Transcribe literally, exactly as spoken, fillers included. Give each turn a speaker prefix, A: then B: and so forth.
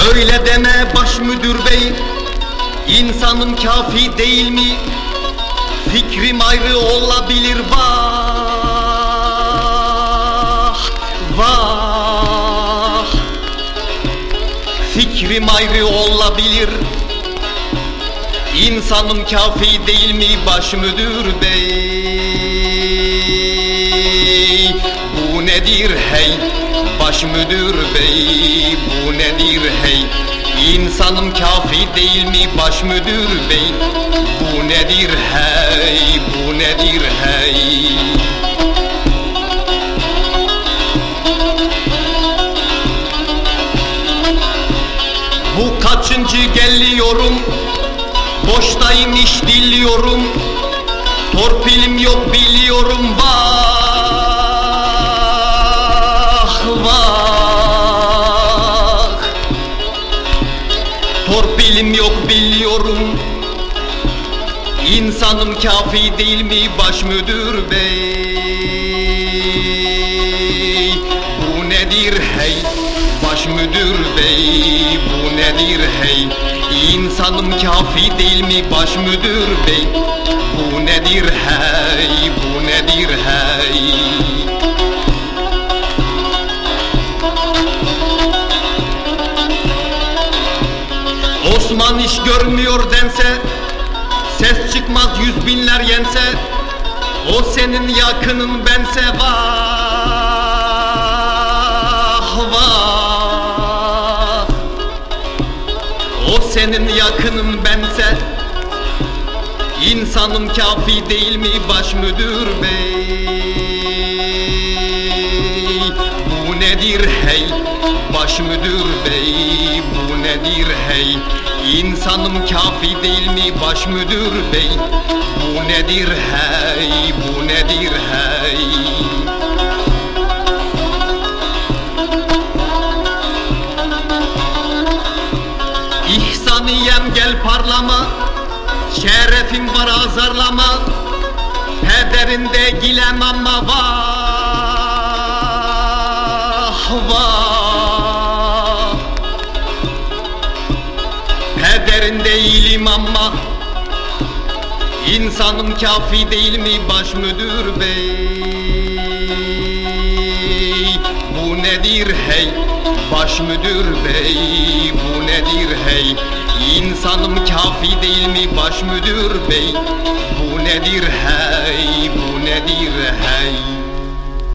A: Öyle deme baş müdür bey, insanım kafi değil mi? Fikrim ayrı olabilir, vah vah. Fikrim ayrı olabilir, insanım kafi değil mi baş müdür bey? Bu nedir hey baş müdür bey, bu nedir hey? İnsanım kafi değil mi baş müdür bey? Bu nedir hey, bu nedir hey? Bu kaçıncı geliyorum, boştayım iş diliyorum, torpilim yok biliyorum, vah vah. Torpilim yok biliyorum, insanım kafi değil mi baş müdür bey? Bu nedir hey baş müdür bey, bu nedir hey? İnsanım kafi değil mi baş müdür bey? Bu nedir hey, bu nedir hey? Osman iş görmüyor dense, ses çıkmaz yüz binler yense, o senin yakının bense, vah vah. O senin yakının bense, insanım kafi değil mi baş müdür bey? Bu nedir hey baş müdür bey, bu nedir hey? İnsanım kafi değil mi baş müdür bey? Bu nedir hey, bu nedir hey? İhsaniyem gel parlama, şerefim var azarlama, pederinde gilem ama vah vah. Pederinde ilim ama, insanım kafi değil mi baş müdür bey? Bu nedir hey baş müdür bey, bu nedir hey? İnsanım kafi değil mi baş müdür bey? Bu nedir hey, bu nedir hey?